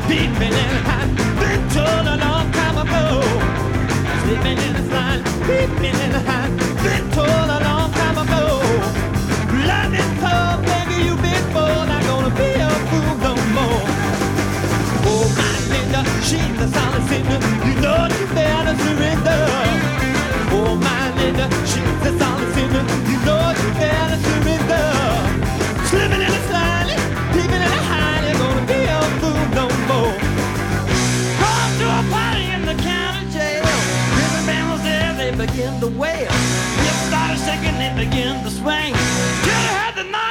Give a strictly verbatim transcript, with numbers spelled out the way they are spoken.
peeping in the hot. Been told a long time ago. Sleeping in the slide, peeping in the hot. Been told a long time ago. Love is tough, baby, you been fool. Not gonna be a fool no more. Oh, my Linda, she's a solid sinner. You know you better surrender. Oh, my Linda, she's a solid sinner. You know you better surrender. Slipping in the slide, peeping in the high. You're gonna be a fool no more. Gone to a party in the county jail. River band was there, they begin to wail. Hips started shaking, they begin to swing. Till they had the night.